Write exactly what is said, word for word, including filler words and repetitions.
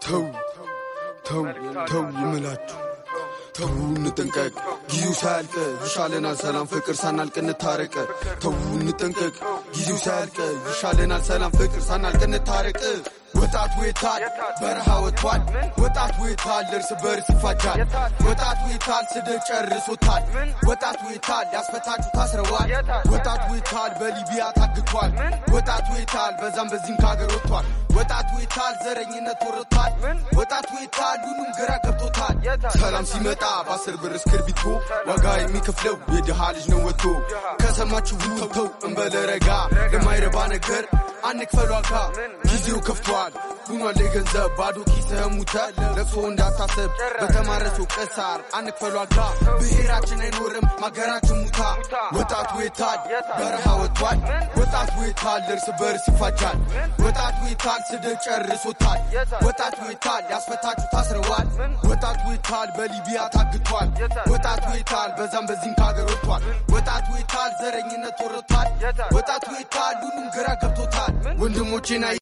ተው ተው ተው ይምላችሁ ተው እንጠንቀቅ ጊዜው ሳያልቅ ይሻለናል ሰላም ፍቅር ሳናልቅ እንታረቅ ተው እንጠንቀቅ ጊዜው ሳያልቅ ይሻለናል ሰላም ፍቅር ሳናልቅ እንታረቅ ወጣት ወጣት በረሃ ወጥቷል ወጣት ወጣት ለርስ በርስ ይፋጃል ወጣት ወጣት ስደት ጨርሶታል ወጣት ወጣት ያስፈታችሁ ታስረዋል ወጣት ወጣት በሊቢያ ታግቷል ወጣት ወጣት በዛም በዚህም ካገር ወጥቷል ወጣት ወጣት ዘረኝነት ወርቷል ወጣት ወጣት ሁሉም ግራ ገብቶታል ሰላም ሲመጣ በአስር ብር እስክርቢቶ ዋጋ የሚከፍለው የድሃ ልጅ ነው ወጥቶ ከሰማችሁ ተው እንበለረጋ ለማይረባ ነገር አንክፈል ዋጋ ጊዜው ከፍቷል ሁኗል ለገንዘብ ባዶ ኪስህ ሙተ ለቅሶ እንዳታሰብ በተማረሰው ቀሳር አንክፈል ዋጋ ብሔራችን አይኖርም ማገራችን ሙታ ወጣት ወጣት በረሃ ወጥቷል ወጣት ወጣት ለርስ በርስ ይፋጃል ወጣት ወጣት ስደት ጨርሶታል ወጣት ወጣት ያስፈታችሁ ታስረዋል ወጣት ወጣት በሊቢያ ታግቷል ወጣት ወጣት በዛም በዚህም ካገር ወጥቷል ወጣት ወጣት ዘረኝነት ወርቷል ወጣት ወጣት ሁሉም ግራ ገብቶታል ወንድሞቼና